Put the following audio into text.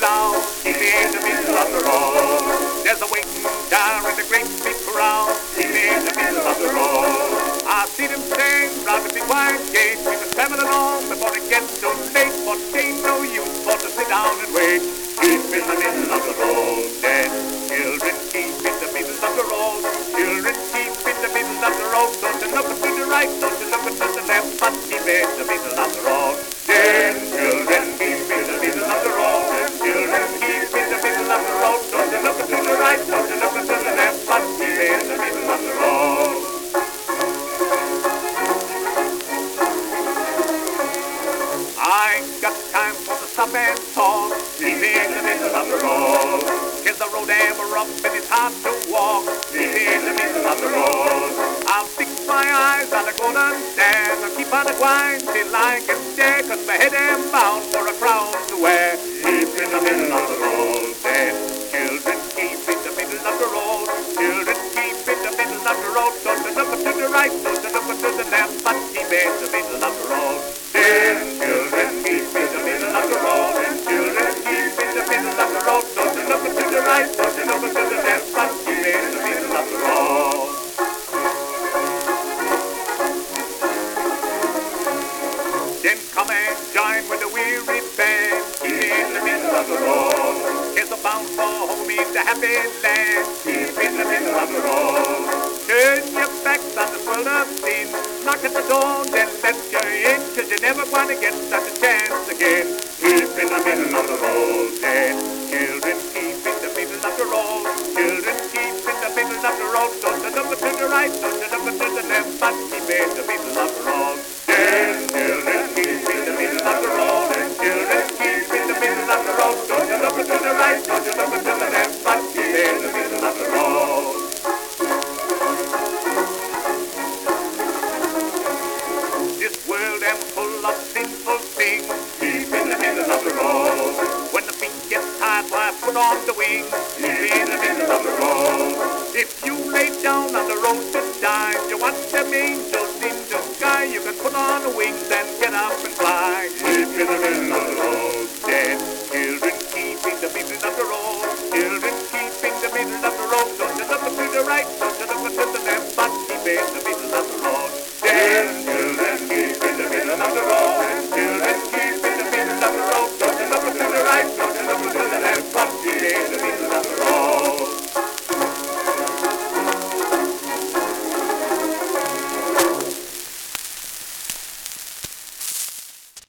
down, keep in the middle of the road. There's a waiting car in the great big crowd, keep in the middle of the road. I see them stand round the big wide gate, people traveling along before they get too late, but ain't no use for to sit down and wait. Keep in the middle of the road, then children keep in the middle of the road. Children keep in the middle of the road. Don't you look to the right, don't you look to the left, but keep in the middle of the road. Then children keep in the middle of the road. Children keep in the middle of the road. Don't you look to the right, don't you look to the left, but keep in the middle of the road. I ain't got time for the stop and talk. Keep in the middle of the road. Is the road ever up and it's hard to walk? Keep in the middle of the road. I'll fix my eyes on the golden stand. I'll keep on the grind till I get there, 'cause my head am bound for a crown to wear. Keep in the middle of the road. Then children keep in the middle of the road. Children keep in the middle of the road. Don't you look to the right, don't you look to the left, but keep in the middle of the road. Then children keep in the middle of the road. And children keep in the middle of the road. Don't you look to the right, don't you look to the left, but keep in the middle of the road. Then come and join with the weary band. Keep in the middle of the road. Here's a bound for home in the happy land. Keep in the middle of the road. Turn your backs on the world of sin. Knock at the door, then let you in, 'cause you're never gonna get such a chance again. Keep in the middle of the road, then children keep in the middle of the road. Children keep in the middle of the road. Don't you look to the right, don't you look to the left, but keep in the middle of the road. Then children keep in the middle of the road. And children keep in the middle of the road. Don't you look to the right, don't you look to the left, but keep in the middle of the road. This world am full of sinful things. Keep in the middle of the road. When the feet get tired, why put on the wings?